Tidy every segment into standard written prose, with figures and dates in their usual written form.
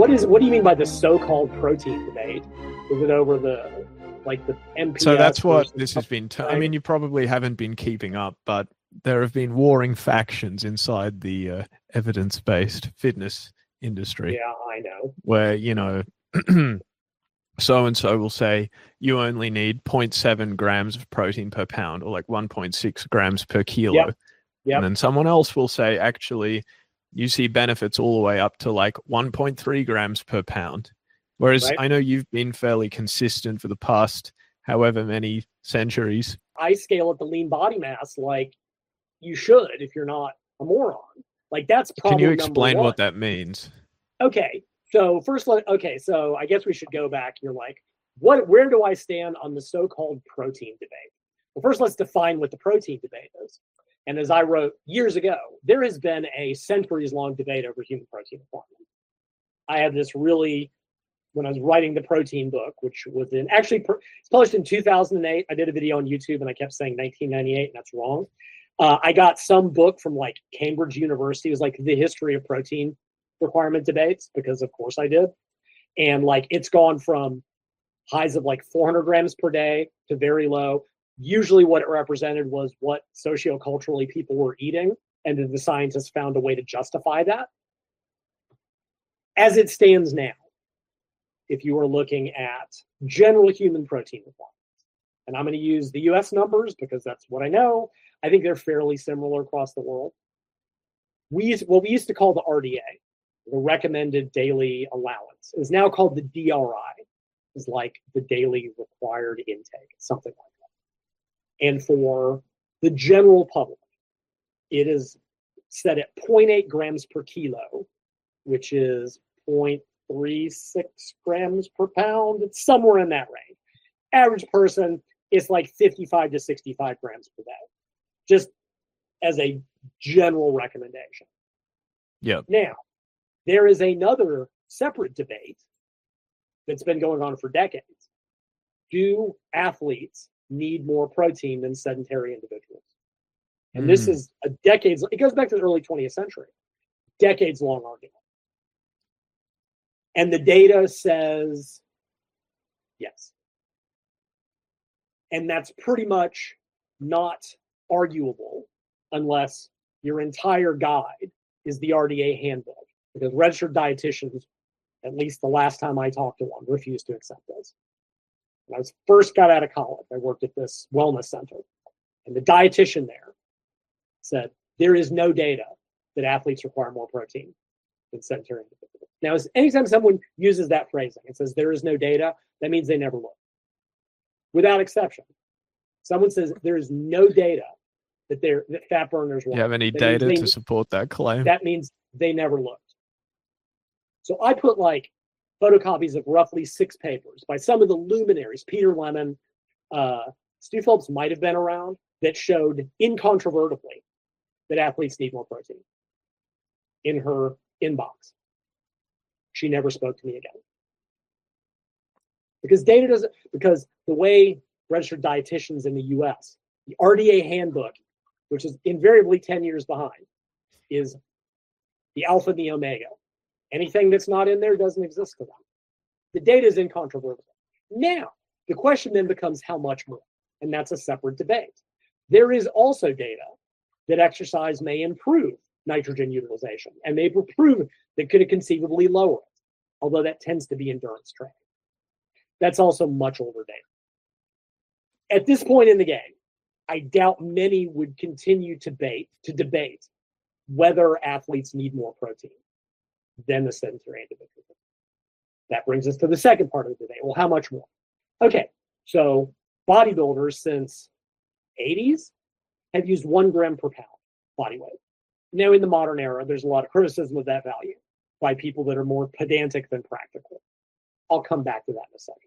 what do you mean by the so-called protein debate? Is it over the MPS? So that's what this has been. I mean, you probably haven't been keeping up, but there have been warring factions inside the evidence-based fitness industry. Yeah, I know. Where, so-and-so will say you only need 0.7 grams of protein per pound, or like 1.6 grams per kilo. Yep. And then someone else will say, actually, you see benefits all the way up to like 1.3 grams per pound. Whereas I know you've been fairly consistent for the past however many centuries. I scale at the lean body mass like you should if you're not a moron. Like that's problem. Can you explain what that means? Okay. So so I guess we should go back. You're like, where do I stand on the so-called protein debate? Well, first let's define what the protein debate is. And as I wrote years ago, there has been a centuries-long debate over human protein requirement. I had this when I was writing the protein book, which was it's published in 2008. I did a video on YouTube and I kept saying 1998, and that's wrong. I got some book from like Cambridge University. It was like the history of protein requirement debates, because of course I did. And like it's gone from highs of like 400 grams per day to very low. Usually what it represented was what socioculturally people were eating, and then the scientists found a way to justify that. As it stands now, if you are looking at general human protein requirements, and I'm going to use the US numbers because that's what I know, I think they're fairly similar across the world. We used to call the RDA, the recommended daily allowance, is now called the DRI, is like the daily required intake, something like that. And for the general public, it is set at 0.8 grams per kilo, which is 0.36 grams per pound. It's somewhere in that range. Average person is like 55 to 65 grams per day, just as a general recommendation. Yep. Now, there is another separate debate that's been going on for decades. Do athletes need more protein than sedentary individuals? And this is it goes back to the early 20th century, decades long argument. And the data says yes. And that's pretty much not arguable unless your entire guide is the RDA handbook, because registered dietitians, at least the last time I talked to one, refused to accept this. When I first got out of college, I worked at this wellness center, and the dietitian there said, there is no data that athletes require more protein than sedentary individuals. Now, anytime someone uses that phrasing and says there is no data, that means they never looked. Without exception, someone says there is no data that fat burners want. Do you have any data to support that claim? That means they never looked. So I put like photocopies of roughly 6 papers by some of the luminaries, Peter Lemon, Stu Phillips might have been around, that showed incontrovertibly that athletes need more protein, in her inbox. She never spoke to me again. Because the way registered dietitians in the US, the RDA handbook, which is invariably 10 years behind, is the alpha and the omega. Anything that's not in there doesn't exist to them. The data is incontrovertible. Now, the question then becomes how much more, and that's a separate debate. There is also data that exercise may improve nitrogen utilization, and they've proven that could conceivably lower it, although that tends to be endurance training. That's also much older data. At this point in the game, I doubt many would continue to debate whether athletes need more protein than the sedentary individual. That brings us to the second part of the debate. Well, how much more? Okay, so bodybuilders since 80s have used 1 gram per pound body weight. Now, in the modern era, there's a lot of criticism of that value by people that are more pedantic than practical. I'll come back to that in a second.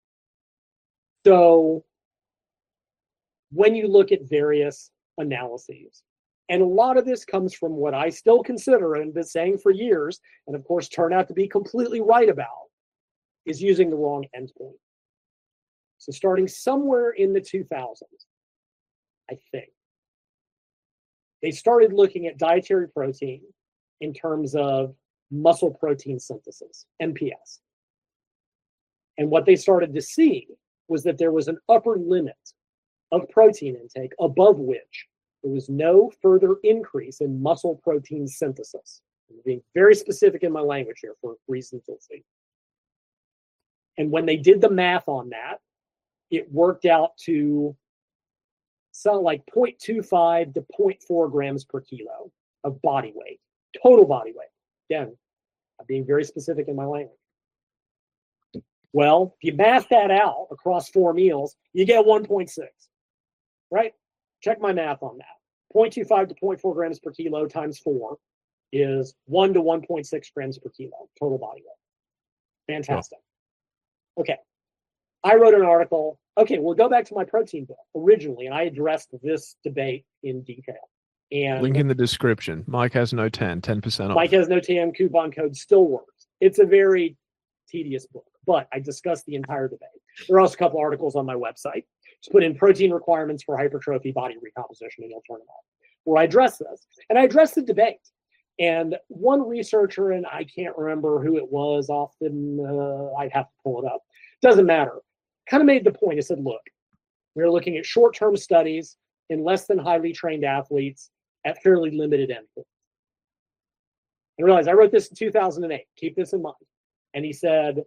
So when you look at various analyses, and a lot of this comes from what I still consider and been saying for years, and of course turn out to be completely right about, is using the wrong endpoint. So starting somewhere in the 2000s, I think, they started looking at dietary protein in terms of muscle protein synthesis, MPS. And what they started to see was that there was an upper limit of protein intake above which there was no further increase in muscle protein synthesis. I'm being very specific in my language here for reasons you'll see. And when they did the math on that, it worked out to something like 0.25 to 0.4 grams per kilo of body weight, total body weight. Again, I'm being very specific in my language. Well, if you math that out across 4 meals, you get 1.6, right? Check my math on that. 0.25 to 0.4 grams per kilo times 4 is 1 to 1.6 grams per kilo, total body weight. Fantastic. Okay. I wrote an article. Okay, we'll go back to my protein book originally, and I addressed this debate in detail. And link in the description. Mike has no 10% off. Mike has no 10 coupon code still works. It's a very tedious book, but I discussed the entire debate. There are also a couple articles on my website. Just put in protein requirements for hypertrophy body recomposition, and you'll turn them on, where I address this. And I address the debate. And one researcher, and I can't remember who it was often, I'd have to pull it up. Doesn't matter. Kind of made the point. I said, look, we're looking at short-term studies in less than highly trained athletes at fairly limited endpoints. And realize I wrote this in 2008. Keep this in mind. And he said,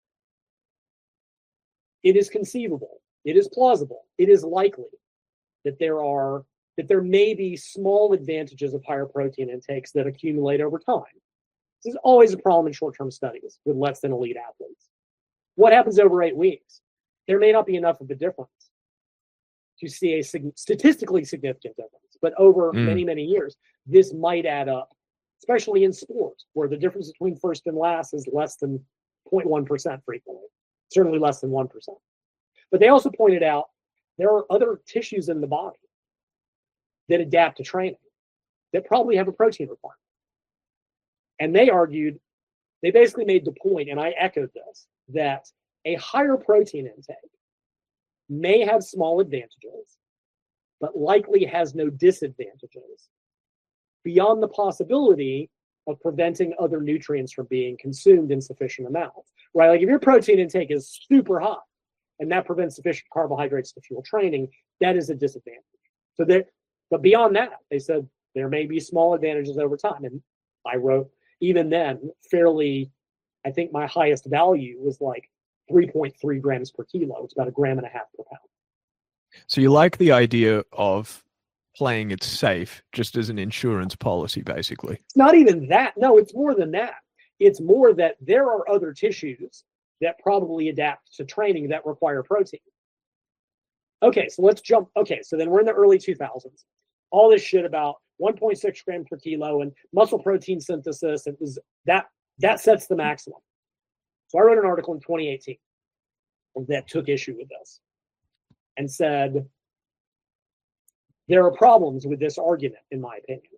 it is conceivable, it is plausible, it is likely that there may be small advantages of higher protein intakes that accumulate over time. This is always a problem in short-term studies with less than elite athletes. What happens over 8 weeks? There may not be enough of a difference to see a statistically significant difference, but over many, many years, this might add up, especially in sports, where the difference between first and last is less than 0.1% frequently, certainly less than 1%. But they also pointed out there are other tissues in the body that adapt to training that probably have a protein requirement. And they argued, they basically made the point, and I echoed this, that a higher protein intake may have small advantages, but likely has no disadvantages beyond the possibility of preventing other nutrients from being consumed in sufficient amounts, right? Like if your protein intake is super high and that prevents sufficient carbohydrates to fuel training, that is a disadvantage. But beyond that, they said there may be small advantages over time. And I wrote, even then, fairly, I think my highest value was like 3.3 grams per kilo. It's about 1.5 grams per pound. So you like the idea of playing it safe just as an insurance policy, basically? It's not even that. No, it's more than that. It's more that there are other tissues that probably adapt to training that require protein. Okay, so let's jump. Okay, so then we're in the early 2000s. All this shit about 1.6 grams per kilo and muscle protein synthesis, it was that sets the maximum. So I wrote an article in 2018 that took issue with this and said, there are problems with this argument, in my opinion.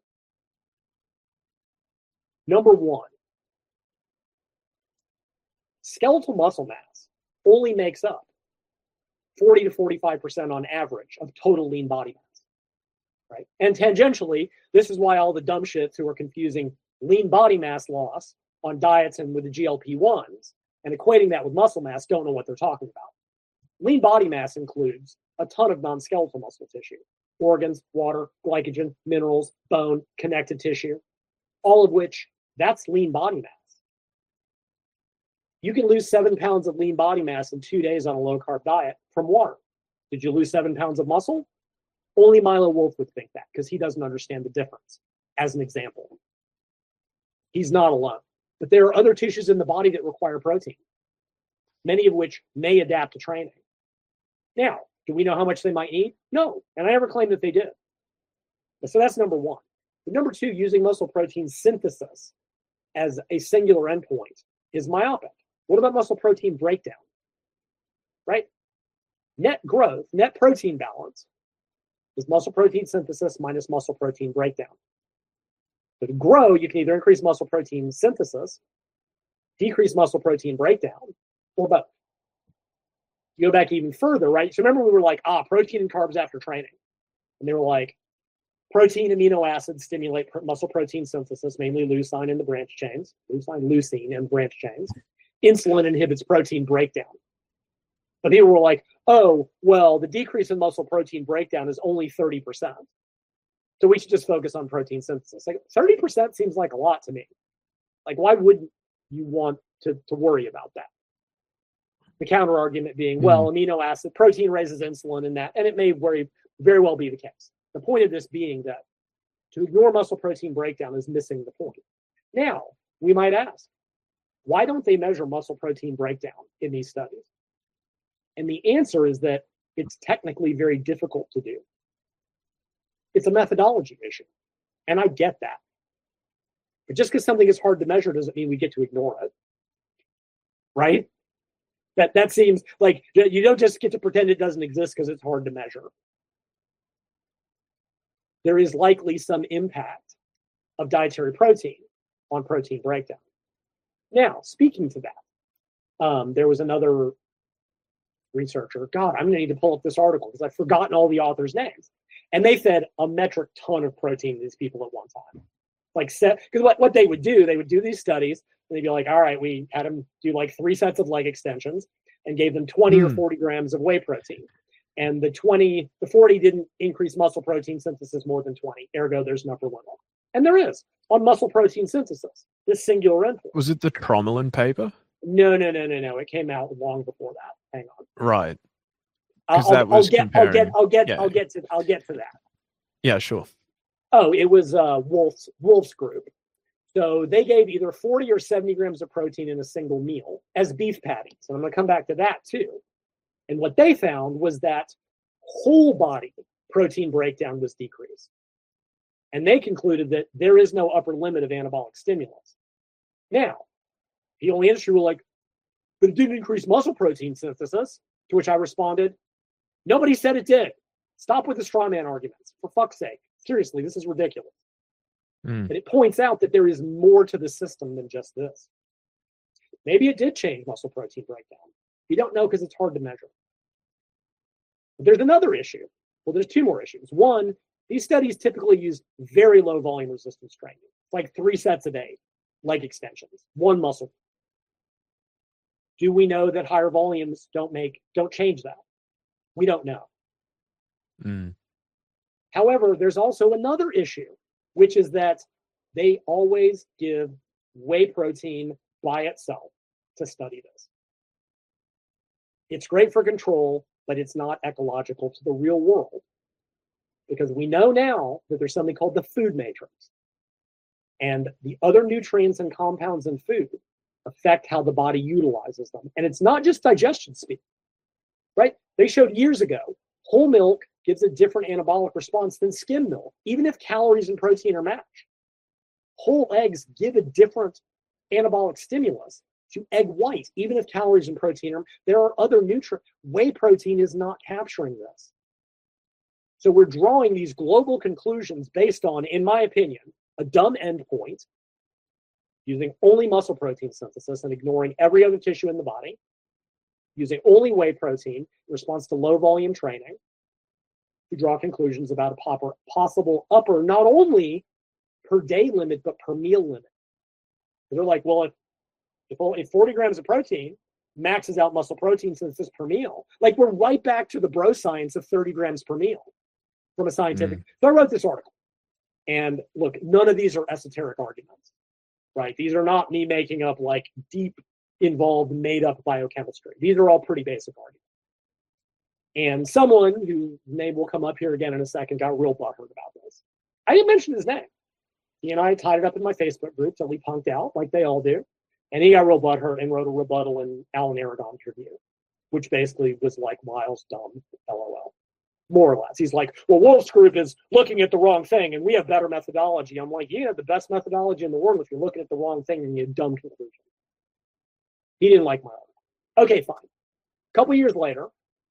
Number one, skeletal muscle mass only makes up 40 to 45% on average of total lean body mass, right? And tangentially, this is why all the dumb shits who are confusing lean body mass loss on diets and with the GLP-1s and equating that with muscle mass don't know what they're talking about. Lean body mass includes a ton of non-skeletal muscle tissue, organs, water, glycogen, minerals, bone, connective tissue, all of which, that's lean body mass. You can lose 7 pounds of lean body mass in 2 days on a low-carb diet from water. Did you lose 7 pounds of muscle? Only Milo Wolf would think that because he doesn't understand the difference, as an example. He's not alone. But there are other tissues in the body that require protein, many of which may adapt to training. Now, do we know how much they might need? No, and I never claimed that they did. So that's number one. But number two, using muscle protein synthesis as a singular endpoint is myopic. What about muscle protein breakdown? Right? Net growth, net protein balance is muscle protein synthesis minus muscle protein breakdown. So to grow, you can either increase muscle protein synthesis, decrease muscle protein breakdown, or both. You go back even further, right? So remember we were like, protein and carbs after training. And they were like, protein amino acids stimulate muscle protein synthesis, mainly leucine and the branch chains, leucine and branch chains. Insulin inhibits protein breakdown. But people were like, oh, well, the decrease in muscle protein breakdown is only 30%. So we should just focus on protein synthesis. Like 30% seems like a lot to me. Like, why wouldn't you want to worry about that? The counter argument being, well, amino acid protein raises insulin and it may very well be the case. The point of this being that to ignore muscle protein breakdown is missing the point. Now, we might ask, why don't they measure muscle protein breakdown in these studies? And the answer is that it's technically very difficult to do. It's a methodology issue. And I get that. But just because something is hard to measure doesn't mean we get to ignore it. Right? That seems like you don't just get to pretend it doesn't exist because it's hard to measure. There is likely some impact of dietary protein on protein breakdown. Now, speaking to that, there was another researcher. God, I'm going to need to pull up this article because I've forgotten all the authors' names. And they fed a metric ton of protein to these people at one time. Because what they would do these studies, and they'd be like, all right, we had them do like 3 sets of leg extensions and gave them 20 or 40 grams of whey protein. And the 40 didn't increase muscle protein synthesis more than 20. Ergo, there's an upper limit. And there is on muscle protein synthesis, this singular endpoint. Was it the Tromelin paper? No. It came out long before that. Hang on. Right. I'll get to that. Yeah, sure. Oh, it was Wolf's group. So they gave either 40 or 70 grams of protein in a single meal as beef patties. And I'm going to come back to that too. And what they found was that whole body protein breakdown was decreased. And they concluded that there is no upper limit of anabolic stimulus. Now, the only industry were like, but it didn't increase muscle protein synthesis, to which I responded, nobody said it did. Stop with the straw man arguments, for fuck's sake. Seriously, this is ridiculous. And it points out that there is more to the system than just this. Maybe it did change muscle protein breakdown. You don't know because it's hard to measure. But there's another issue. Well, there's 2 more issues. One, these studies typically use very low volume resistance training, like 3 sets a day, leg extensions, 1 muscle. Do we know that higher volumes don't change that? We don't know. However, there's also another issue, which is that they always give whey protein by itself to study this. It's great for control, but it's not ecological to the real world. Because we know now that there's something called the food matrix. And the other nutrients and compounds in food affect how the body utilizes them. And it's not just digestion speed, right? They showed years ago, whole milk gives a different anabolic response than skim milk, even if calories and protein are matched. Whole eggs give a different anabolic stimulus to egg white, even if calories and protein are. There are other nutrients. Whey protein is not capturing this. So we're drawing these global conclusions based on, in my opinion, a dumb endpoint, using only muscle protein synthesis and ignoring every other tissue in the body, using only whey protein in response to low volume training, to draw conclusions about a possible upper, not only per day limit, but per meal limit. And they're like, well, if 40 grams of protein maxes out muscle protein synthesis per meal, like we're right back to the bro science of 30 grams per meal from a scientific. So I wrote this article. And look, none of these are esoteric arguments, right? These are not me making up like deep, involved, made up biochemistry. These are all pretty basic arguments. And someone whose name will come up here again in a second got real butthurt about this. I didn't mention his name. He and I tied it up in my Facebook group that we punked out like they all do. And he got real butthurt and wrote a rebuttal in Alan Aragon's review, which basically was like Miles dumb, LOL. More or less. He's like, well, Wolf's group is looking at the wrong thing and we have better methodology. I'm like, you have the best methodology in the world if you're looking at the wrong thing and you have dumb conclusion. He didn't like my article. Okay, fine. A couple years later,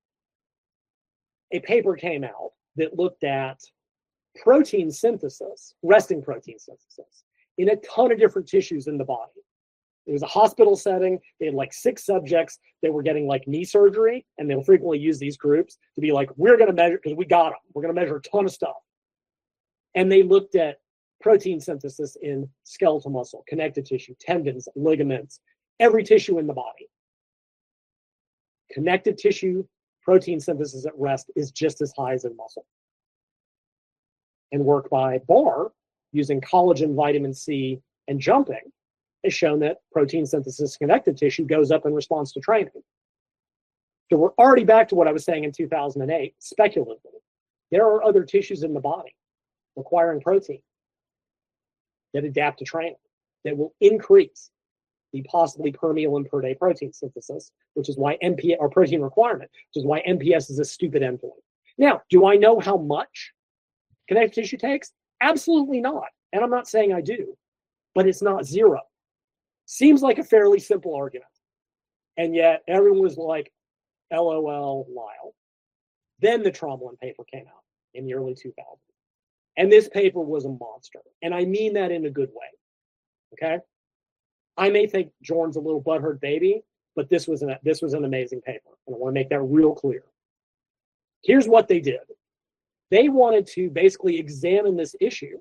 a paper came out that looked at protein synthesis, resting protein synthesis, in a ton of different tissues in the body. It was a hospital setting. They had like 6 subjects that were getting like knee surgery, and they'll frequently use these groups to be like, we're going to measure, because we got them. We're going to measure a ton of stuff. And they looked at protein synthesis in skeletal muscle, connective tissue, tendons, ligaments, every tissue in the body. Connective tissue protein synthesis at rest is just as high as in muscle. And work by Barr using collagen, vitamin C, and jumping has shown that protein synthesis connective tissue goes up in response to training. So we're already back to what I was saying in 2008, speculatively. There are other tissues in the body requiring protein that adapt to training that will increase the possibly per meal and per day protein synthesis, which is why MPS, or protein requirement, which is why MPS is a stupid endpoint. Now, do I know how much connective tissue takes? Absolutely not. And I'm not saying I do, but it's not zero. Seems like a fairly simple argument. And yet everyone was like, LOL, Lyle. Then the Tromblin paper came out in the early 2000s. And this paper was a monster. And I mean that in a good way. Okay? I may think Jorn's a little butthurt baby, but this was an amazing paper. And I want to make that real clear. Here's what they did. They wanted to basically examine this issue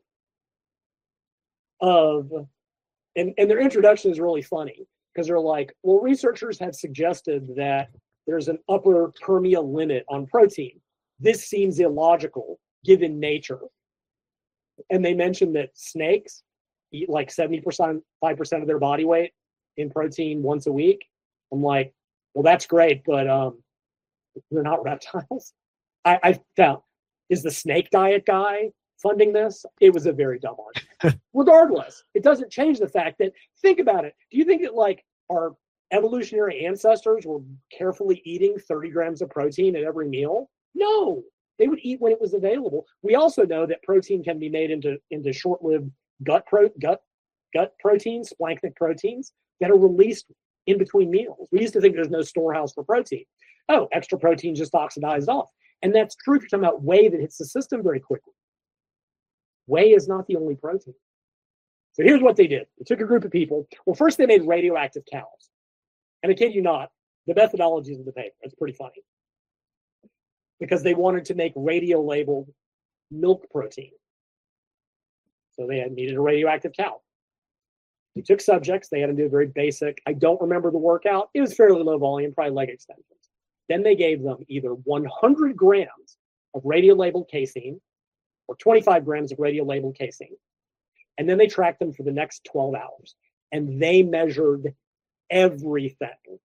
of, and their introduction is really funny because they're like, well, researchers have suggested that there's an upper per meal limit on protein. This seems illogical given nature. And they mentioned that snakes eat like 5% of their body weight in protein once a week. I'm like, well, that's great, but they're not reptiles. I found, is the snake diet guy funding this? It was a very dumb argument. Regardless, it doesn't change the fact that, think about it. Do you think that like our evolutionary ancestors were carefully eating 30 grams of protein at every meal? No, they would eat when it was available. We also know that protein can be made into short-lived gut proteins, splanchnic proteins that are released in between meals. We used to think there's no storehouse for protein. Oh, extra protein just oxidized off. And that's true if you're talking about whey that hits the system very quickly. Whey is not the only protein. So here's what they did. They took a group of people. Well, first they made radioactive cows. And I kid you not, the methodology is in the paper. It's pretty funny. Because they wanted to make radio-labeled milk protein. So they needed a radioactive cow. They took subjects. They had them do a very basic, I don't remember the workout. It was fairly low volume, probably leg extensions. Then they gave them either 100 grams of radio-labeled casein or 25 grams of radio-labeled casein. And then they tracked them for the next 12 hours. And they measured everything.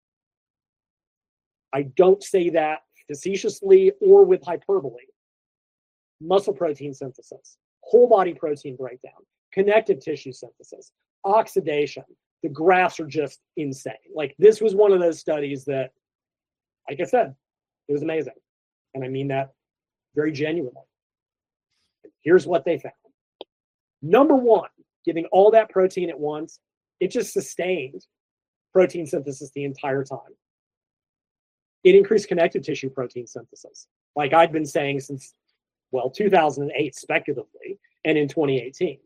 I don't say that facetiously or with hyperbole. Muscle protein synthesis, whole body protein breakdown, connective tissue synthesis, oxidation. The graphs are just insane. Like, this was one of those studies that, like I said, it was amazing. And I mean that very genuinely. Here's what they found. Number one, giving all that protein at once, it just sustained protein synthesis the entire time. It increased connective tissue protein synthesis, like I'd been saying since, 2008 speculatively, and in 2018.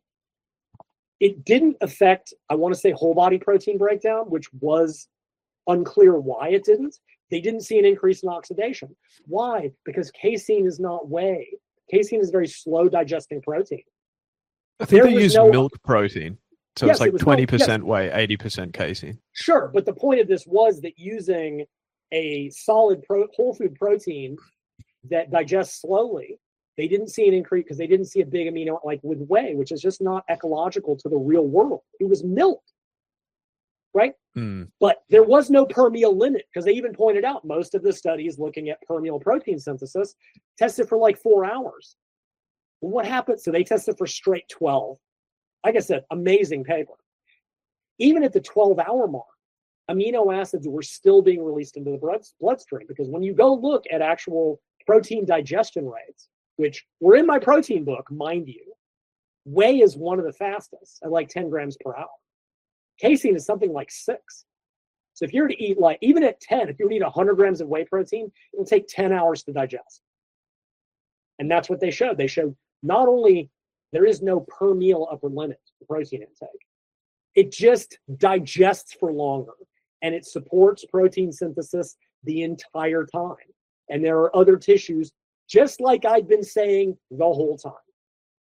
It didn't affect, I want to say, whole body protein breakdown, which was unclear why it didn't. They didn't see an increase in oxidation. Why? Because casein is not whey. Casein is very slow digesting protein. I think they use milk protein. So yes, it's like 20% whey, 80% casein. Sure, but the point of this was that using a solid whole food protein that digests slowly, they didn't see an increase because they didn't see a big amino like with whey, which is just not ecological to the real world. It was milk, right? But there was no per meal limit because they even pointed out most of the studies looking at per meal protein synthesis tested for like 4 hours. Well, what happened? So they tested for straight 12. Like I said, amazing paper. Even at the 12-hour mark, amino acids were still being released into the bloodstream because when you go look at actual protein digestion rates, which were in my protein book, mind you, whey is one of the fastest at like 10 grams per hour. Casein is something like 6. So if you were to eat like, even at 10, if you were to eat 100 grams of whey protein, it will take 10 hours to digest. And that's what they showed. They showed not only there is no per meal upper limit for protein intake, it just digests for longer and it supports protein synthesis the entire time. And there are other tissues, just like I'd been saying the whole time.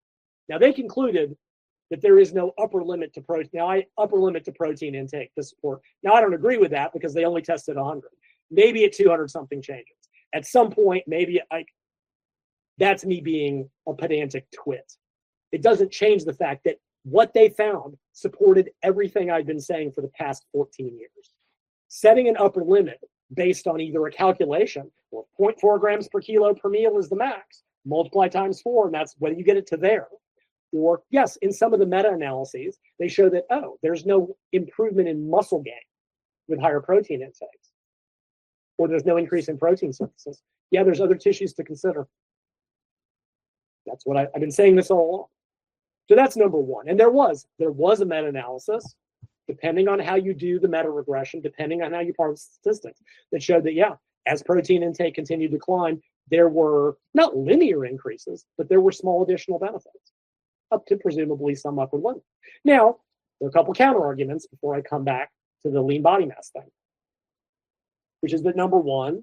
Now, they concluded that there is no upper limit to protein. Now, upper limit to protein intake to support. Now, I don't agree with that because they only tested 100. Maybe at 200 something changes. At some point, maybe that's me being a pedantic twit. It doesn't change the fact that what they found supported everything I've been saying for the past 14 years. Setting an upper limit based on either a calculation or 0.4 grams per kilo per meal is the max, multiply times 4, and that's whether you get it to there. Or, yes, in some of the meta-analyses, they show that, there's no improvement in muscle gain with higher protein intakes, or there's no increase in protein synthesis. Yeah, there's other tissues to consider. That's what I've been saying this all along. So that's number one. And there was a meta-analysis, depending on how you do the meta-regression, depending on how you parse statistics, that showed that, as protein intake continued to decline, there were not linear increases, but there were small additional benefits, up to presumably some upper limit. Now, there are a couple counter arguments before I come back to the lean body mass thing, which is that number one,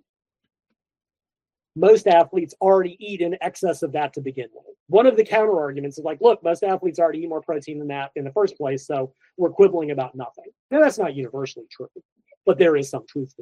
most athletes already eat in excess of that to begin with. One of the counter arguments is like, look, most athletes already eat more protein than that in the first place, so we're quibbling about nothing. Now, that's not universally true, but there is some truth to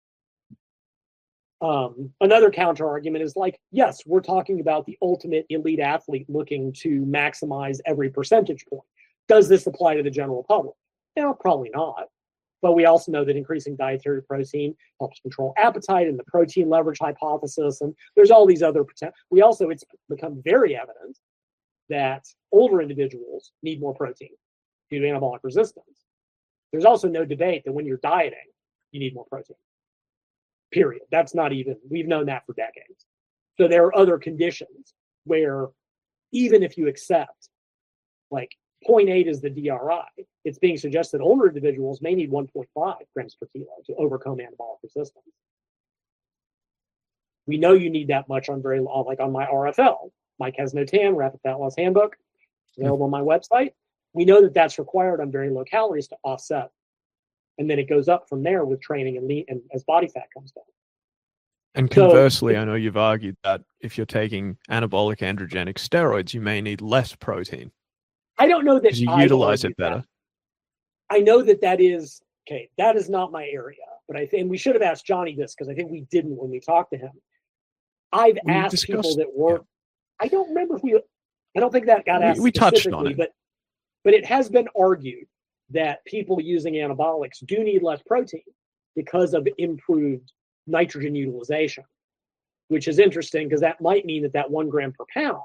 that. Another counter argument is like, yes, we're talking about the ultimate elite athlete looking to maximize every percentage point. Does this apply to the general public? No, probably not. But we also know that increasing dietary protein helps control appetite and the protein leverage hypothesis. And there's all these other potential. It's become very evident that older individuals need more protein due to anabolic resistance. There's also no debate that when you're dieting, you need more protein. Period. That's not even, we've known that for decades. So there are other conditions where even if you accept, like 0.8 is the DRI, it's being suggested older individuals may need 1.5 grams per kilo to overcome anabolic resistance. We know you need that much on on my RFL. Mike has no tan, Rapid Fat Loss Handbook, available on my website. We know that that's required on very low calories to offset. And then it goes up from there with training and lean, and as body fat comes down. And conversely, I know you've argued that if you're taking anabolic androgenic steroids, you may need less protein. I don't know that because you utilize it better. I know that is okay. That is not my area, but I think we should have asked Johnny this because I think we didn't when we talked to him. I've asked people that work. Yeah. I don't remember if I don't think that got asked. We touched on it, but it has been argued that people using anabolics do need less protein because of improved nitrogen utilization, which is interesting because that might mean that 1 gram per pound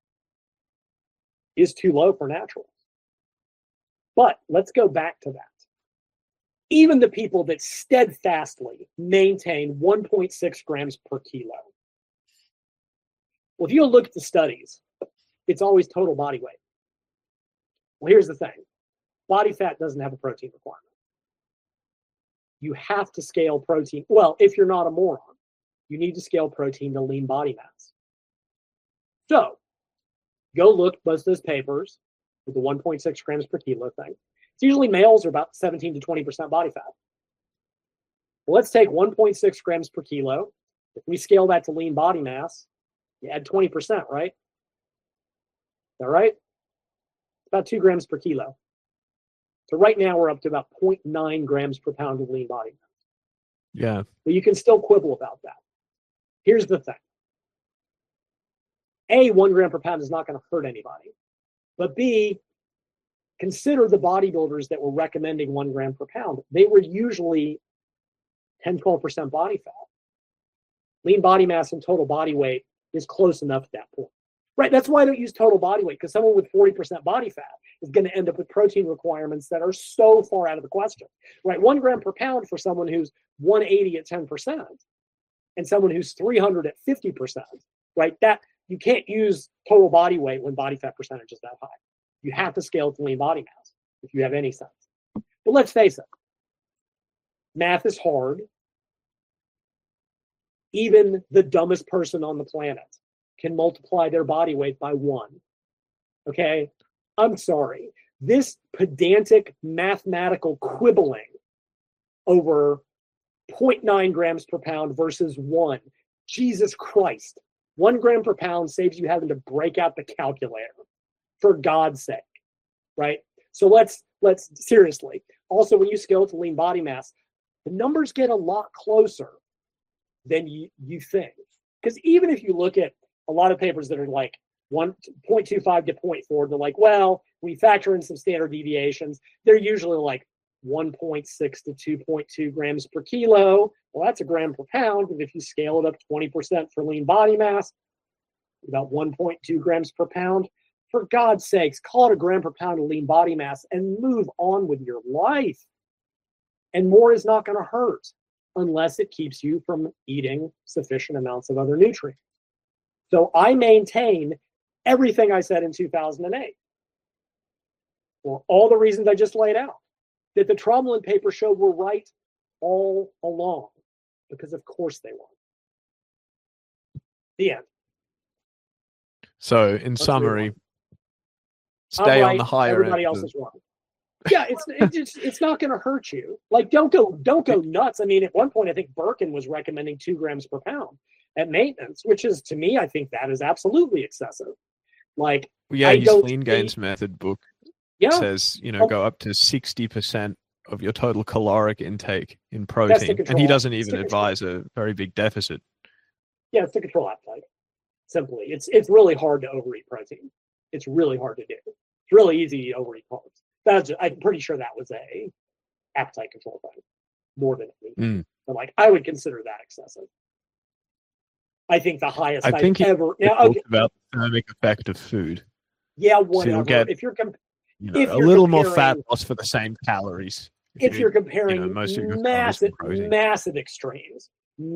is too low for naturals. But let's go back to that. Even the people that steadfastly maintain 1.6 grams per kilo. Well, if you look at the studies, it's always total body weight. Well, here's the thing. Body fat doesn't have a protein requirement. You have to scale protein. Well, if you're not a moron, you need to scale protein to lean body mass. So go look most of those papers with the 1.6 grams per kilo thing. It's usually males are about 17 to 20% body fat. Well, let's take 1.6 grams per kilo. If we scale that to lean body mass, you add 20%, right? Is that right? It's about 2 grams per kilo. So right now we're up to about 0.9 grams per pound of lean body mass. Yeah. But you can still quibble about that. Here's the thing. A, 1 gram per pound is not going to hurt anybody. But B, consider the bodybuilders that were recommending 1 gram per pound. They were usually 10, 12% body fat. Lean body mass and total body weight is close enough at that point. Right, that's why I don't use total body weight, because someone with 40% body fat is going to end up with protein requirements that are so far out of the question. Right, 1 gram per pound for someone who's 180 at 10% and someone who's 300 at 50%, right, that you can't use total body weight when body fat percentage is that high. You have to scale to lean body mass if you have any sense. But let's face it, math is hard. Even the dumbest person on the planet can multiply their body weight by 1. Okay? I'm sorry. This pedantic mathematical quibbling over 0.9 grams per pound versus 1. Jesus Christ. 1 gram per pound saves you having to break out the calculator. for God's sake, right? So let's seriously. Also, when you scale it to lean body mass, the numbers get a lot closer than you think. Because even if you look at a lot of papers that are like 1.25 to 0.4, they're like, well, we factor in some standard deviations. They're usually like 1.6 to 2.2 grams per kilo. Well, that's a gram per pound. And if you scale it up 20% for lean body mass, about 1.2 grams per pound. For God's sakes, call it a gram per pound of lean body mass and move on with your life. And more is not going to hurt unless it keeps you from eating sufficient amounts of other nutrients. So I maintain everything I said in 2008 for all the reasons I just laid out, that the Tromelin paper showed were right all along, because of course they were. The end. So in summary, stay on the higher everybody end. Else is wrong. Yeah, it's not going to hurt you. Like, don't go nuts. I mean, at one point, I think Birkin was recommending 2 grams per pound at maintenance, which is, to me, I think that is absolutely excessive. Like, yeah, his Lean Gains Method book says, go up to 60% of your total caloric intake in protein, and he doesn't even advise a very big deficit. Yeah, it's to control appetite. Simply, it's really hard to overeat protein. It's really hard to do. It's really easy to overeat carbs. I'm pretty sure that was a appetite control thing more than anything. But like, I would consider that excessive. I think the highest I think I've ever. Now, okay. About the thermic effect of food. Yeah, whatever. So you'll get, if you're a little more fat loss for the same calories. If you're comparing massive extremes,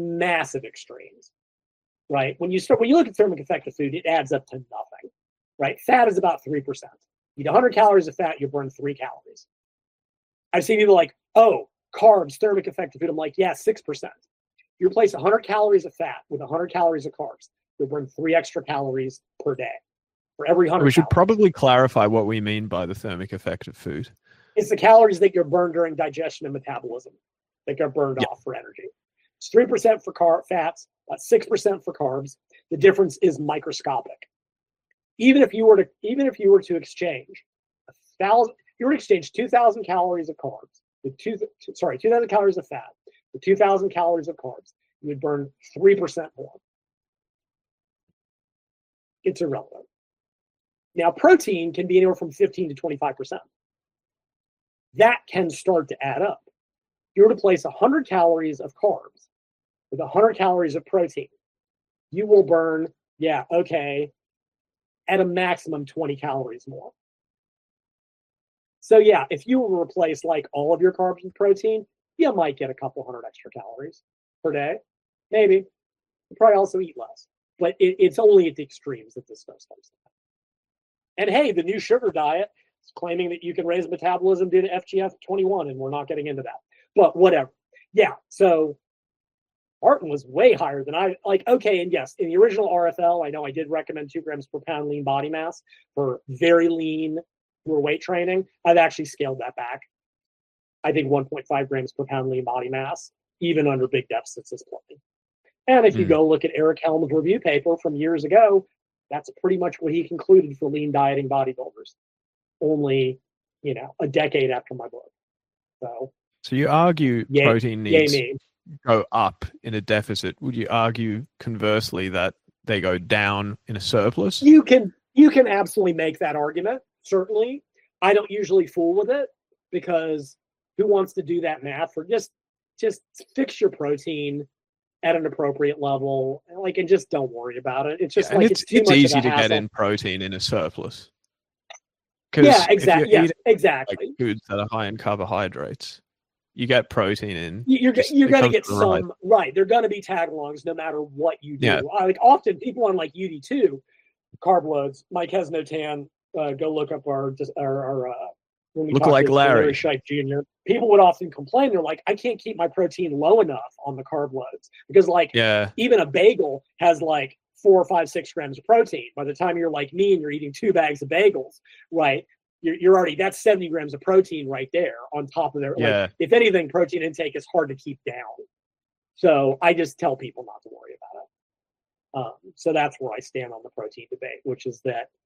right? When you look at thermic effect of food, it adds up to nothing, right? Fat is about 3%. You eat 100 calories of fat, you burn 3 calories. I've seen people like, oh, carbs, thermic effect of food. I'm like, yeah, 6%. You replace 100 calories of fat with 100 calories of carbs, you'll burn 3 extra calories per day for every 100 We should calories. Probably clarify what we mean by the thermic effect of food. It's the calories that you're burned during digestion and metabolism that get burned off for energy. It's 3% for fats, 6% for carbs. The difference is microscopic. Even if you were to exchange 2,000 calories of carbs with 2,000 calories of fat with 2,000 calories of carbs, you would burn 3% more. It's irrelevant. Now, protein can be anywhere from 15 to 25%. That can start to add up. If you were to place 100 calories of carbs with 100 calories of protein, you will burn, at a maximum 20 calories more. So yeah, if you were to replace like all of your carbs with protein, you might get a couple hundred extra calories per day. Maybe. You probably also eat less. But it's only at the extremes that this stuff starts to happen. And hey, the new sugar diet is claiming that you can raise metabolism due to FGF21, and we're not getting into that. But whatever. Yeah, so Martin was way higher than I like. Okay, and yes, in the original RFL, I know I did recommend 2 grams per pound lean body mass for very lean weight training. I've actually scaled that back. I think 1.5 grams per pound lean body mass, even under big deficits, is plenty. And if you go look at Eric Helm's review paper from years ago, that's pretty much what he concluded for lean dieting bodybuilders. Only, a decade after my book. So you argue protein needs go up in a deficit. Would you argue conversely that they go down in a surplus? You can absolutely make that argument. Certainly, I don't usually fool with it because who wants to do that math? For just fix your protein at an appropriate level, and just don't worry about it. It's just it's easy to get in protein in a surplus. Yeah, exactly. Yes, exactly. Like foods that are high in carbohydrates, you get protein in. You're going to get some, right. They're going to be tag-alongs no matter what you do. Yeah. Often people on like UD2 carb loads. Mike has no tan. Go look up our when we look like Larry Scheich Jr. People would often complain. They're like, I can't keep my protein low enough on the carb loads because even a bagel has like 4, 5, 6 grams of protein. By the time you're like me and you're eating 2 bags of bagels, right? You're already, that's 70 grams of protein right there on top of their, like, if anything, protein intake is hard to keep down. So I just tell people not to worry about it. So that's where I stand on the protein debate, which is that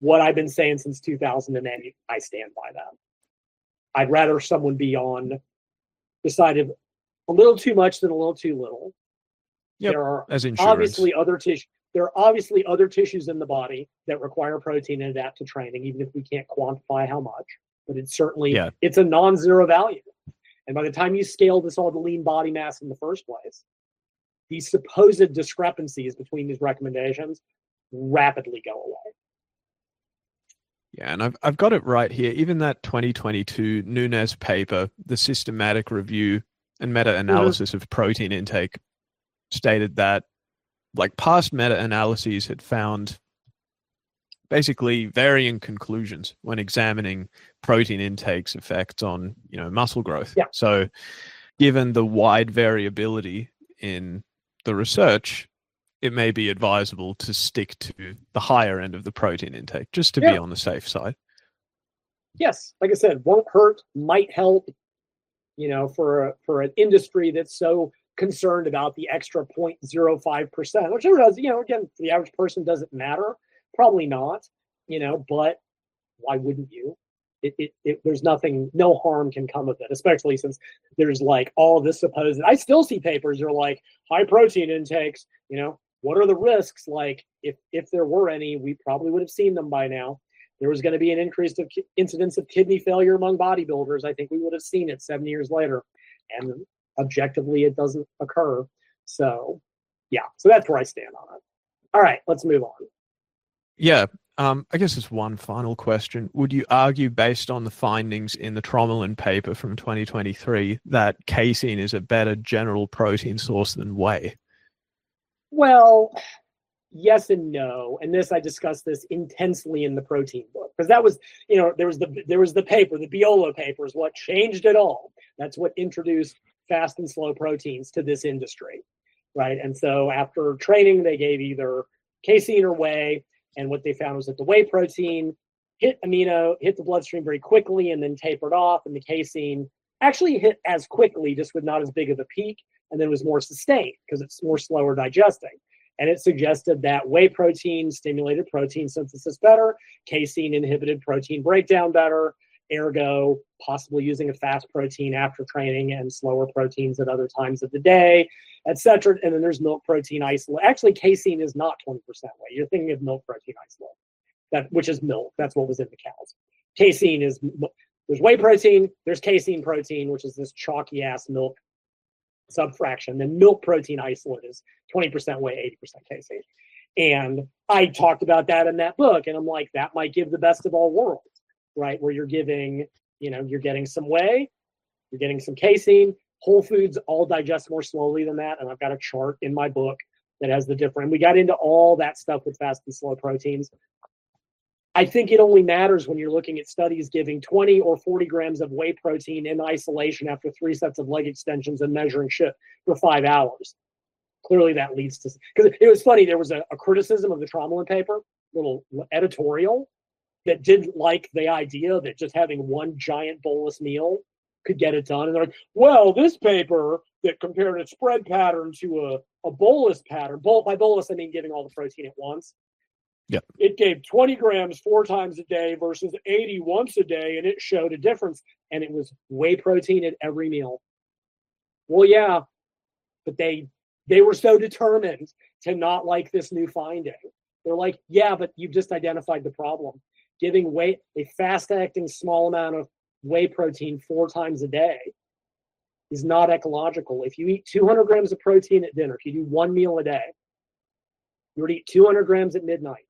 what I've been saying since 2008. I stand by that. I'd rather someone be on decided a little too much than a little too little. Yep, there are as insurance. obviously other tissues. There are obviously other tissues in the body that require protein and adapt to training, even if we can't quantify how much. But it's certainly it's a non-zero value. And by the time you scale this all to lean body mass in the first place, these supposed discrepancies between these recommendations rapidly go away. Yeah, and I've got it right here. Even that 2022 Nunes paper, the systematic review and meta-analysis of protein intake, stated that like past meta-analyses had found basically varying conclusions when examining protein intake's effects on, muscle growth. Yeah. So given the wide variability in the research, it may be advisable to stick to the higher end of the protein intake just to be on the safe side. Yes, like I said, won't hurt, might help, for an industry that's so concerned about the extra 0.05%, which it does, again, for the average person, does it matter? Probably not, but why wouldn't you? There's nothing, no harm can come of it, especially since there's like all this supposed, I still see papers that are like high protein intakes, what are the risks? Like if there were any, we probably would have seen them by now. There was going to be an increase of incidence of kidney failure among bodybuilders. I think we would have seen it 7 years later. And objectively, it doesn't occur. So, yeah. So that's where I stand on it. All right, let's move on. Yeah. I guess it's one final question. Would you argue, based on the findings in the Tromelin paper from 2023, that casein is a better general protein source than whey? Well, yes and no. And I discussed this intensely in the protein book, because that was, there was the paper, the Biola paper is what changed it all. That's what introduced fast and slow proteins to this industry, right? And so after training, they gave either casein or whey. And what they found was that the whey protein hit the bloodstream very quickly and then tapered off. And the casein actually hit as quickly, just with not as big of a peak. And then was more sustained because it's more slower digesting. And it suggested that whey protein stimulated protein synthesis better, casein inhibited protein breakdown better, ergo possibly using a fast protein after training and slower proteins at other times of the day, etc. And then there's milk protein isolate. Actually, casein is not 20% whey. You're thinking of milk protein isolate, which is milk. That's what was in the cows. Casein is, there's whey protein, there's casein protein, which is this chalky ass milk subfraction. Then milk protein isolate is 20% whey, 80% casein. And I talked about that in that book. And I'm like, that might give the best of all worlds, right? Where you're giving, you're getting some whey, you're getting some casein. Whole foods all digest more slowly than that. And I've got a chart in my book that has the different. We got into all that stuff with fast and slow proteins. I think it only matters when you're looking at studies giving 20 or 40 grams of whey protein in isolation after 3 sets of leg extensions and measuring shit for 5 hours. Clearly that leads to, because it was funny, there was a criticism of the Tromelin paper, little editorial, that didn't like the idea that just having one giant bolus meal could get it done. And they're like, well, this paper that compared a spread pattern to a bolus pattern, by bolus I mean giving all the protein at once. Yep. It gave 20 grams 4 times a day versus 80 once a day, and it showed a difference. And it was whey protein at every meal. Well, yeah, but they were so determined to not like this new finding. They're like, yeah, but you've just identified the problem. Giving a fast-acting small amount of whey protein 4 times a day is not ecological. If you eat 200 grams of protein at dinner, if you do 1 meal a day, you would eat 200 grams at midnight.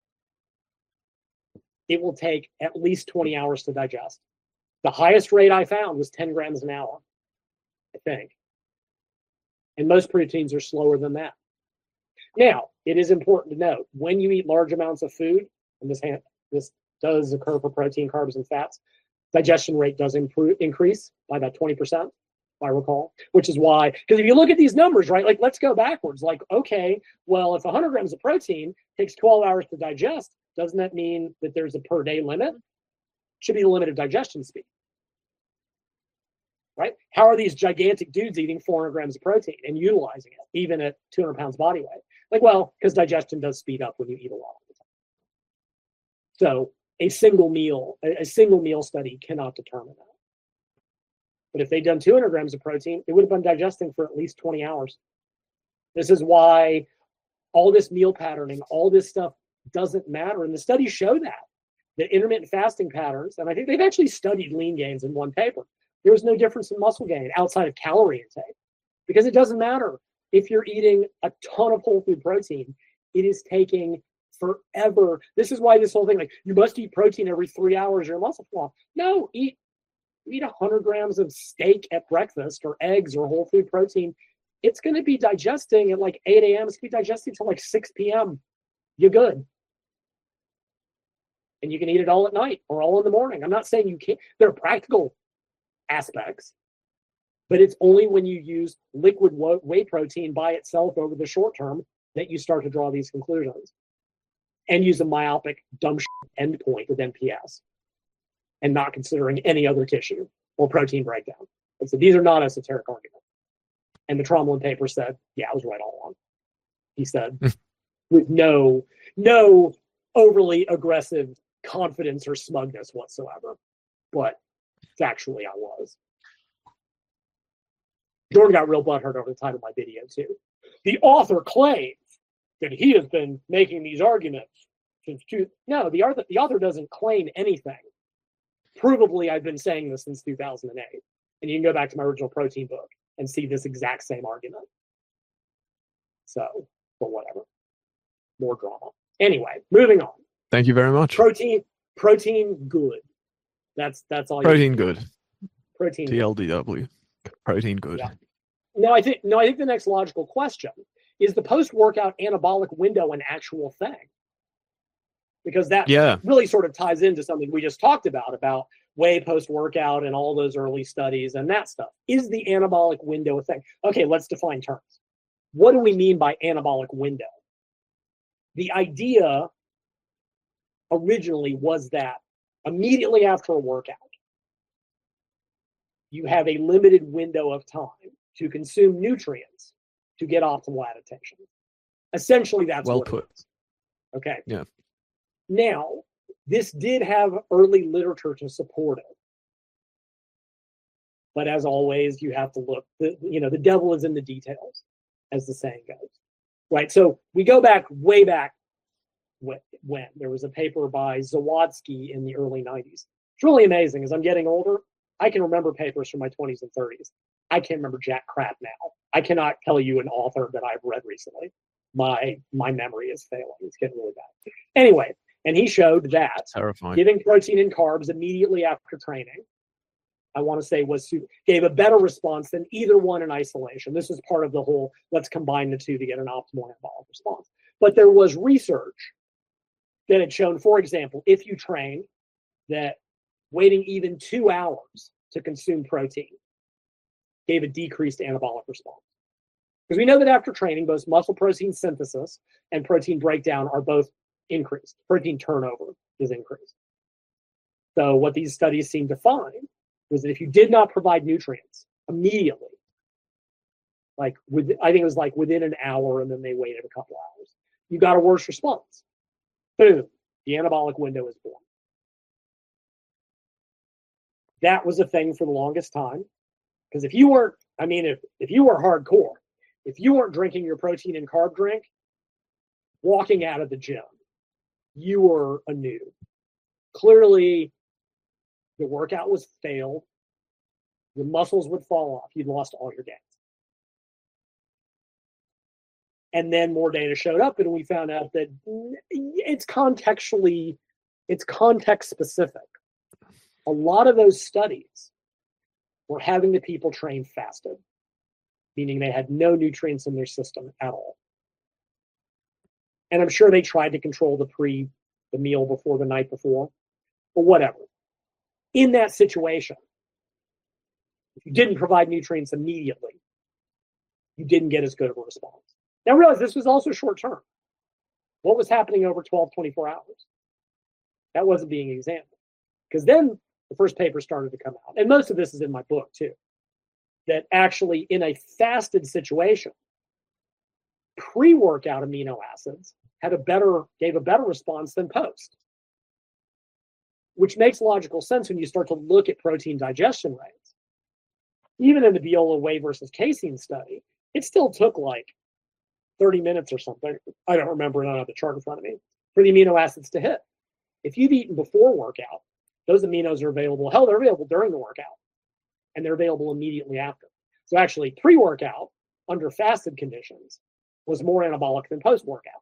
It will take at least 20 hours to digest. The highest rate I found was 10 grams an hour, I think. And most proteins are slower than that. Now, it is important to note, when you eat large amounts of food, and this does occur for protein, carbs, and fats, digestion rate does increase by about 20%, if I recall, which is why, because if you look at these numbers, right, like let's go backwards. Like, okay, well, if 100 grams of protein takes 12 hours to digest, doesn't that mean that there's a per day limit? Should be the limit of digestion speed, right? How are these gigantic dudes eating 400 grams of protein and utilizing it, even at 200 pounds body weight? Like, well, because digestion does speed up when you eat a lot of the time. So a single meal study cannot determine that. But if they'd done 200 grams of protein, it would have been digesting for at least 20 hours. This is why all this meal patterning, all this stuff doesn't matter. And the studies show that intermittent fasting patterns, and I think they've actually studied lean gains in one paper. There was no difference in muscle gain outside of calorie intake, because it doesn't matter if you're eating a ton of whole food protein. It is taking forever. This is why this whole thing, like, you must eat protein every 3 hours, your muscle fall. No, eat 100 grams of steak at breakfast, or eggs, or whole food protein. It's going to be digesting at like 8 a.m. It's going to be digesting till like 6 p.m. You're good. And you can eat it all at night or all in the morning. I'm not saying you can't. There are practical aspects, but it's only when you use liquid whey protein by itself over the short term that you start to draw these conclusions and use a myopic, dumb endpoint of NPS and not considering any other tissue or protein breakdown. And so these are not esoteric arguments. And the Tromblin paper said, yeah, I was right all along. He said, with no overly aggressive confidence or smugness whatsoever. But factually, I was. Jordan got real butthurt over the title of my video, too. The author claims that he has been making these arguments since No, the author doesn't claim anything. Provably, I've been saying this since 2008. And you can go back to my original protein book and see this exact same argument. So, but whatever. More drama. Anyway, moving on. Thank you very much. Protein good. That's all. Protein good. Protein TLDW. Protein good. Yeah. I think the next logical question is, the post-workout anabolic window an actual thing? Because that really sort of ties into something we just talked about whey post-workout and all those early studies and that stuff. Is the anabolic window a thing? Okay, let's define terms. What do we mean by anabolic window? The idea originally was that immediately after a workout, you have a limited window of time to consume nutrients to get optimal adaptation. Essentially, that's well what put. It is. Okay. Yeah. Now, this did have early literature to support it. But as always, you have to look. The devil is in the details, as the saying goes. Right? So we go way back when there was a paper by Zawadzki in the early 90s. It's really amazing. As I'm getting older, I can remember papers from my 20s and 30s. I can't remember jack crap now. I cannot tell you an author that I've read recently. My memory is failing. It's getting really bad. Anyway, and he showed that giving protein and carbs immediately after training, I want to say, gave a better response than either one in isolation. This is part of the whole, let's combine the two to get an optimal anabolic response. But there was research that had shown, for example, if you trained, that waiting even 2 hours to consume protein gave a decreased anabolic response. Because we know that after training, both muscle protein synthesis and protein breakdown are both increased. Protein turnover is increased. So what these studies seem to find was that if you did not provide nutrients immediately, I think it was like within an hour, and then they waited a couple hours, you got a worse response. Boom, the anabolic window is born. That was a thing for the longest time. Because if you were hardcore, if you weren't drinking your protein and carb drink, walking out of the gym, you were a noob. Clearly, the workout was failed. Your muscles would fall off. You'd lost all your gains. And then more data showed up, and we found out that it's context specific. A lot of those studies were having the people train fasted, meaning they had no nutrients in their system at all. And I'm sure they tried to control the meal before the night before, but whatever. In that situation, if you didn't provide nutrients immediately, you didn't get as good of a response. Now realize this was also short term. What was happening over 12, 24 hours? That wasn't being examined. Because then the first paper started to come out. And most of this is in my book too. That actually in a fasted situation, pre-workout amino acids gave a better response than post. which makes logical sense when you start to look at protein digestion rates. Even in the Viola whey versus casein study, it still took like 30 minutes or something. I don't remember, I don't have the chart in front of me, for the amino acids to hit. If you've eaten before workout, those aminos are available. Hell, they're available during the workout, and they're available immediately after. So actually, pre-workout, under fasted conditions, was more anabolic than post-workout.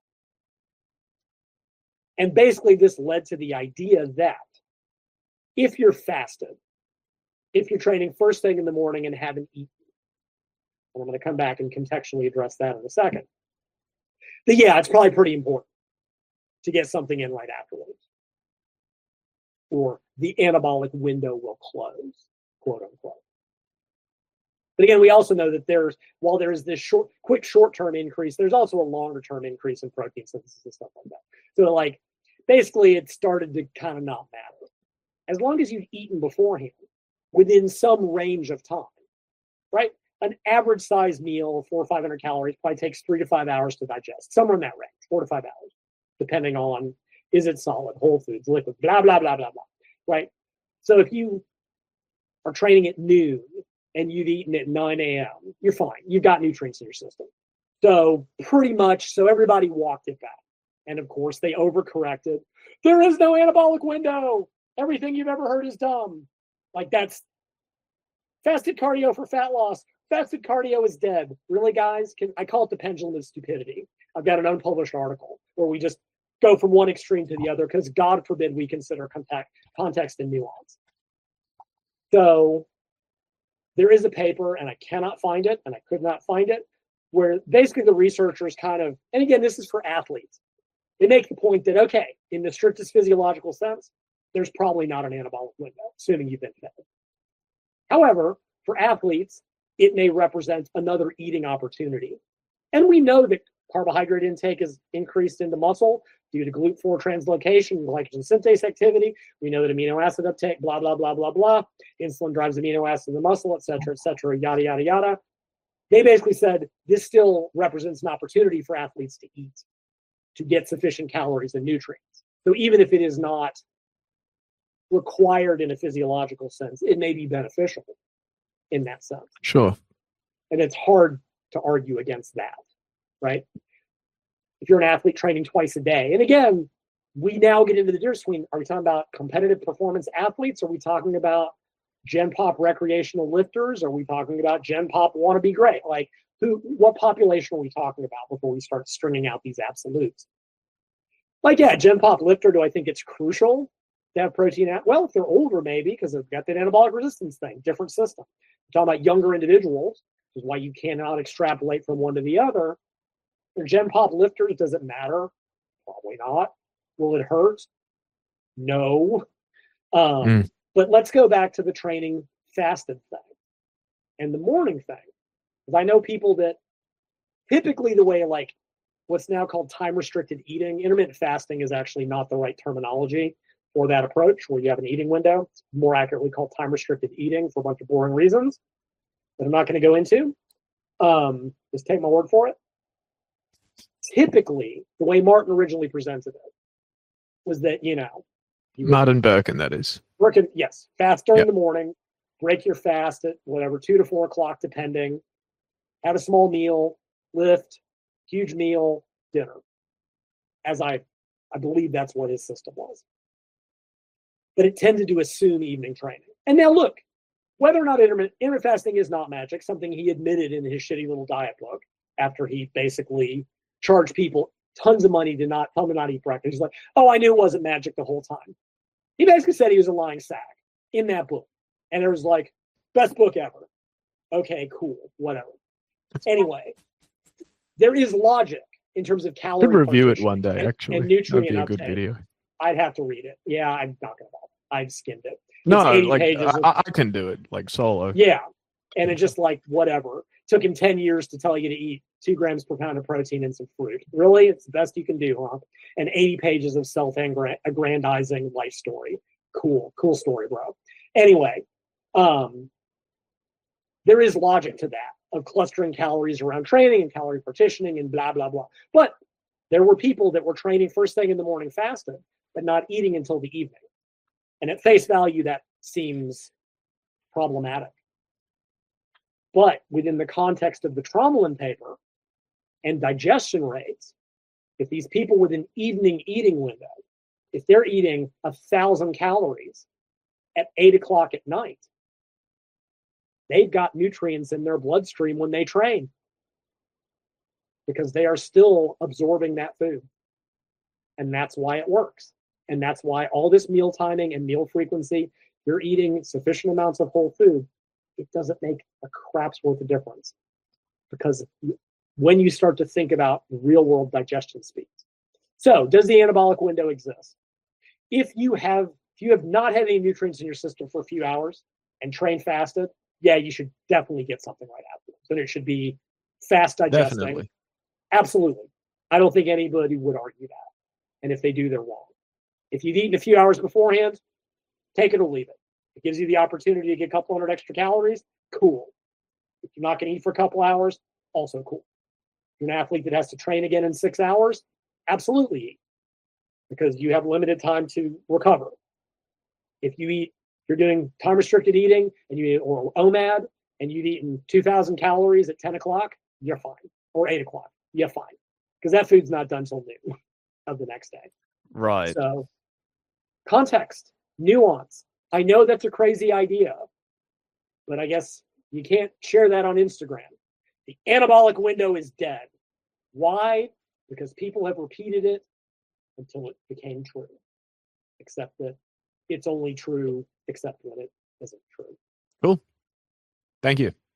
And basically, this led to the idea that if you're fasted, if you're training first thing in the morning and haven't eaten, and I'm going to come back and contextually address that in a second, but yeah, it's probably pretty important to get something in right afterwards, or the anabolic window will close, quote unquote. But again, we also know that while there is this quick short-term increase, there's also a longer-term increase in protein synthesis and stuff like that. So like, basically it started to kind of not matter. As long as you've eaten beforehand, within some range of time, right? An average size meal, 400 or 500 calories, probably takes 3 to 5 hours to digest, somewhere in that range, 4 to 5 hours, depending on, is it solid, whole foods, liquid, blah, blah, blah, blah, blah, right? So if you are training at noon and you've eaten at 9 a.m., you're fine. You've got nutrients in your system. So pretty much, so everybody walked it back. And of course, they overcorrected. There is no anabolic window. Everything you've ever heard is dumb. Like, that's fasted cardio for fat loss. Fasted cardio is dead. Really, guys? I call it the pendulum of stupidity. I've got an unpublished article where we just go from one extreme to the other because God forbid we consider context and nuance. So there is a paper, and I cannot find it, and I could not find it, where basically the researchers kind of, and again, this is for athletes, they make the point that, okay, in the strictest physiological sense, there's probably not an anabolic window, assuming you've been fed. However, for athletes, it may represent another eating opportunity. And we know that carbohydrate intake is increased into muscle due to GLUT4 translocation and glycogen synthase activity. We know that amino acid uptake, blah, blah, blah, blah, blah. Insulin drives amino acids in the muscle, et cetera, yada, yada, yada. They basically said this still represents an opportunity for athletes to eat, to get sufficient calories and nutrients. So even if it is not required in a physiological sense, it may be beneficial in that sense. Sure. And it's hard to argue against that, right? If you're an athlete training twice a day, and again, we now get into the difference between, are we talking about competitive performance athletes? Are we talking about Gen Pop recreational lifters? Are we talking about Gen Pop wanna be great? Like, what population are we talking about before we start stringing out these absolutes? Like, yeah, Gen Pop lifter, do I think it's crucial to have protein? Well, if they're older, maybe, because they've got that anabolic resistance thing, different system. We're talking about younger individuals, which is why you cannot extrapolate from one to the other. For Gen Pop lifters, does it matter? Probably not. Will it hurt? No. But let's go back to the training fasted thing and the morning thing. Because I know people that typically the way, like, what's now called time-restricted eating, intermittent fasting is actually not the right terminology for that approach, where you have an eating window. It's more accurately called time-restricted eating for a bunch of boring reasons that I'm not going to go into. Just take my word for it. Typically, the way Martin originally presented it was that, Martin Berkhan, that is. Yes, fast during the morning, break your fast at whatever, 2 to 4 o'clock, depending. Have a small meal, lift, huge meal, dinner. As I believe that's what his system was. But it tended to assume evening training. And now look, whether or not intermittent fasting is not magic, something he admitted in his shitty little diet book after he basically charged people tons of money to not eat breakfast. He's like, oh, I knew it wasn't magic the whole time. He basically said he was a lying sack in that book. And it was like, best book ever. Okay, cool, whatever. Anyway, there is logic in terms of calorie. Could review it one day, actually. And nutrient That'd be a good uptake. video. I'd have to read it. Yeah, I'm not going to bother. I've skimmed it. No, like I can do it, like solo. Yeah, and it just like whatever. Took him 10 years to tell you to eat 2 grams per pound of protein and some fruit. Really? It's the best you can do, huh? And 80 pages of self-aggrandizing life story. Cool story, bro. Anyway, there is logic to that, of clustering calories around training and calorie partitioning and blah, blah, blah. But there were people that were training first thing in the morning fasted, but not eating until the evening. And at face value, that seems problematic. But within the context of the Tromelin paper and digestion rates, if these people with an evening eating window, if they're eating 1,000 calories at 8 o'clock at night, they've got nutrients in their bloodstream when they train because they are still absorbing that food. And that's why it works. And that's why all this meal timing and meal frequency, you're eating sufficient amounts of whole food, it doesn't make a crap's worth of difference. Because when you start to think about real world digestion speeds. So does the anabolic window exist? If you have not had any nutrients in your system for a few hours and train fasted, yeah, you should definitely get something right afterwards. And it should be fast digesting. Definitely. Absolutely. I don't think anybody would argue that. And if they do, they're wrong. If you've eaten a few hours beforehand, take it or leave it. It gives you the opportunity to get a couple hundred extra calories. Cool. If you're not going to eat for a couple hours, also cool. If you're an athlete that has to train again in 6 hours, absolutely eat because you have limited time to recover. If you're doing time restricted eating and you eat or OMAD and you've eaten 2,000 calories at 10 o'clock, you're fine. Or 8 o'clock, you're fine. Because that food's not done till noon of the next day. Right. So context, nuance. I know that's a crazy idea, but I guess you can't share that on Instagram. The anabolic window is dead. Why? Because people have repeated it until it became true. Except that it's only true except when it isn't true. Cool. Thank you.